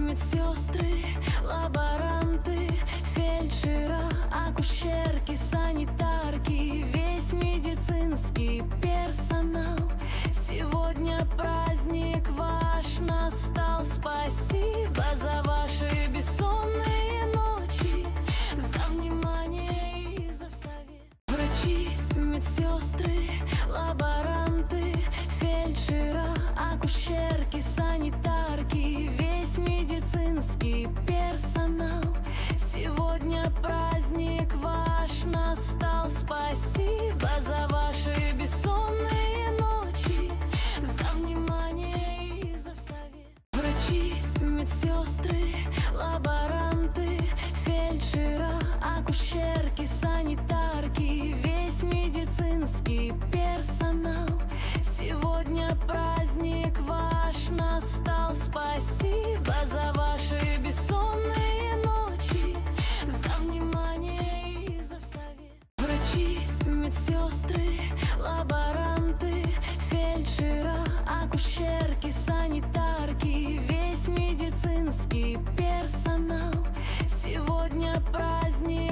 медсестры, лаборанты, фельдшера, акушерки, санитарки, весь медицинский персонал. Сегодня праздник ваш настал. Спасибо за ваши бессонные ночи, за внимание и за совет. Врачи, медсестры, лаборанты, фельдшера, акушерки, санитарки, весь медицинский персонал. Сегодня праздник ваш настал. Спасибо за ваши бессонные ночи, за внимание и за совет. Врачи, медсестры, лаборанты, фельдшера, акушерки, санитарки, весь медицинский персонал. Сегодня праздник ваш настал. Спасибо за ваши бессонные ночи, за внимание и за совет. Врачи, медсестры, лаборанты, фельдшера, акушерки, санитарки, весь медицинский персонал. Сегодня праздник